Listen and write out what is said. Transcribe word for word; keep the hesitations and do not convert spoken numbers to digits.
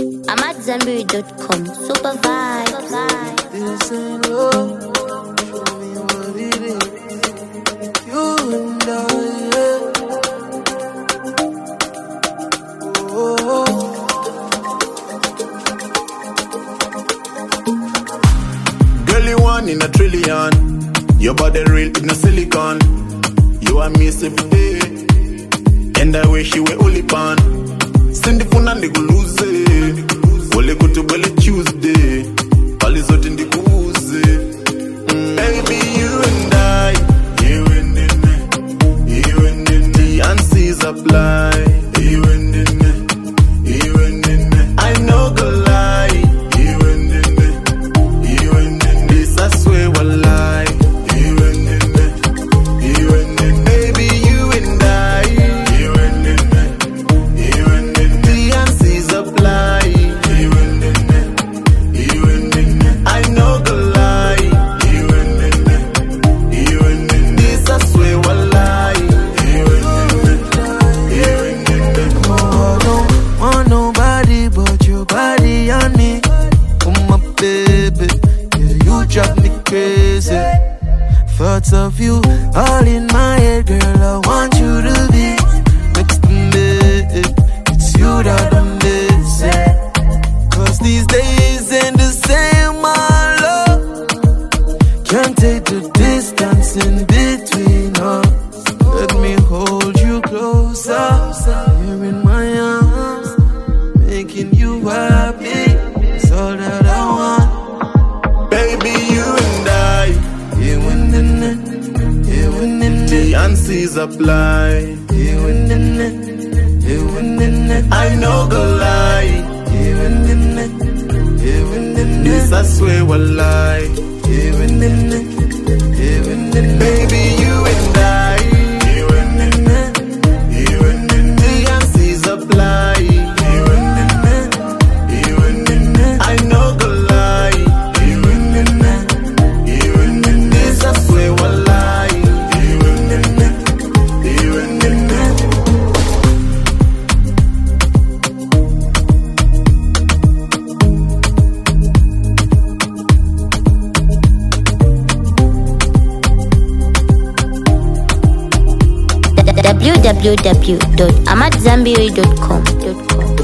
I'm at Zambiri dot com. Super vibes. This ain't love. Show me what it is. You and I, yeah. Oh. Girl, you one in a trillion. Your body real in a silicon. You and me every day. And I wish you were only pan. Send the phone and they go lose it. Only go to Belly Tuesday. All is out in the goose. Mm. Baby, you and I. You and me. You and me. The answers apply. You and me. You and me. I know go lie. You and me. You and me. This I swear will lie. You and me. You and me. Baby, you and I. You and me. You and me. The answers apply. You and me. You and me. I know the lie. You and me. You and me. This I swear will lie. You and me. You and me. Oh, I don't want nobody but your body on me. Oh, my baby. Yeah, you drive me crazy. Thoughts of you all in my head, girl. I want you to be next to me. It's you that I'm missing. Cause these days ain't the same, my love. Can't take the distance in between us. Let me hold you closer. Here in my arms, making you happy. It's all that I want. Baby, you and I. You and the net, you and the net, The answers apply. you and the net, you and the net, I know go lie. you and the net, you and the This net, I swear will lie. you and the net, you and the net, Baby, you and I. You and the net. You and the net. The answers apply. You and the net. You and the net. I know go lie. You and the net. You and the net. This I swear will lie. You and the net. You and the net. w w w dot amatzambiri dot com.